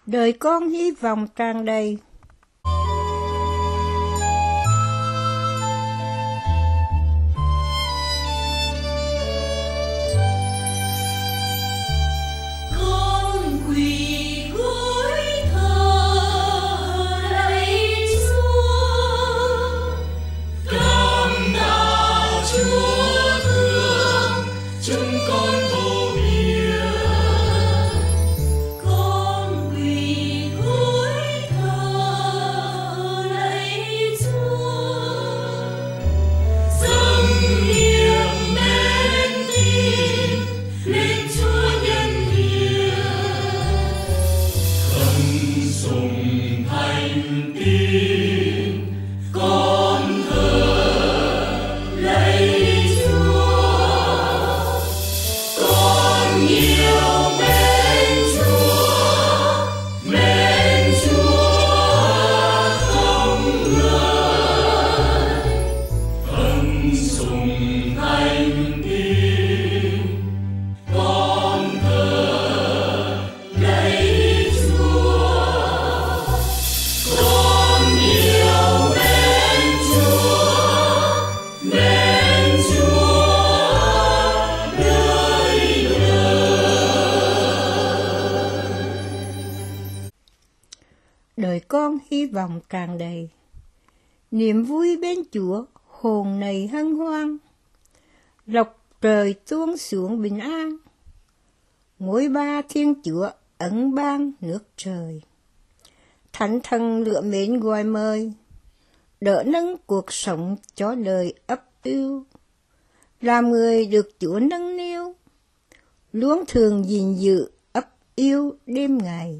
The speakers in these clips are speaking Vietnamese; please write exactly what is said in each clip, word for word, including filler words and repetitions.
Đời con hy vọng tràn đầy. Đời con hy vọng tràn đầy. Niềm vui bên Chúa hồn nầy hân hoan. Lộc trời tuôn xuống bình an. Ngôi ba Thiên Chúa ẩn ban nước trời. Thánh thần lựa mến gọi mời, đỡ nâng cuộc sống cho đời ấp ưu. Làm người được Chúa nâng niu, luôn thường gìn giữ ấp yêu đêm ngày.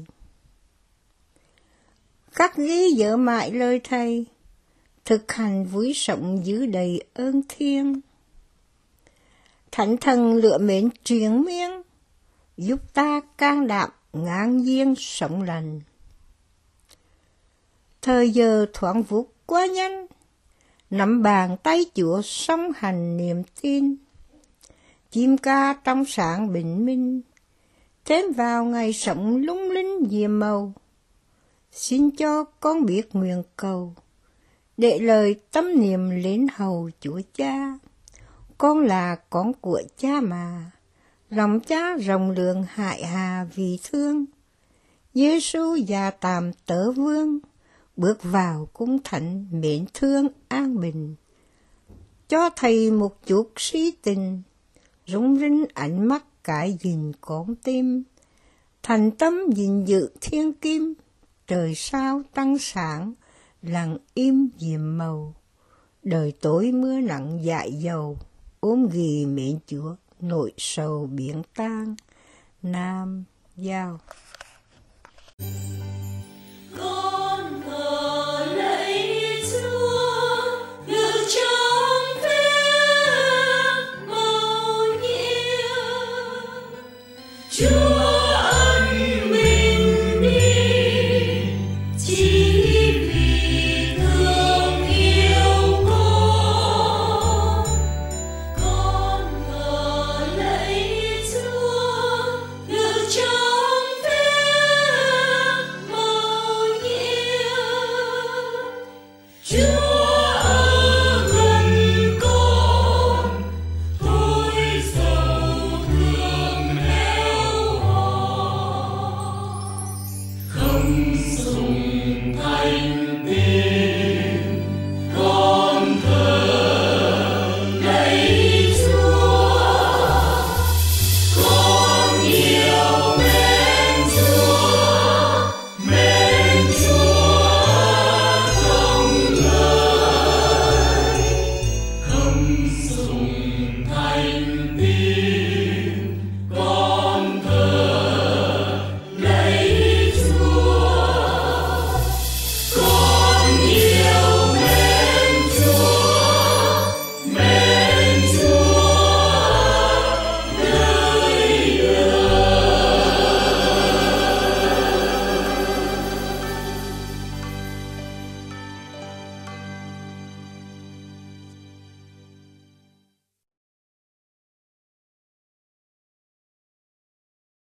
Khắc ghi nhớ mãi lời Thầy, thực hành vui sống giữ đầy ơn Thiên. Thánh thần lựa mến triền miên, giúp ta can đảm ngang nhiên sống lành. Thời giờ thoáng vút quá nhanh, nắm bàn tay Chúa song hành niềm tin. Chim ca trong sáng bình minh, thêm vào ngày sống lung linh diệm màu. Xin cho con biết nguyện cầu, để lời tâm niệm lên hầu Chúa Cha. Con là con của Cha mà, lòng Cha rộng lượng hại hà vì thương. Giê-xu già tạm tớ vương, bước vào cung thánh mến thương an bình. Cho Thầy một chút si tình, rung rinh ánh mắt cái gìn con tim. Thành tâm gìn giữ thiên kim, trời sao tăng sáng, lặng im diệm màu. Đời tối mưa nặng dại dầu, ôm ghì mến Chúa, nỗi sầu biến tan. Nam Giao.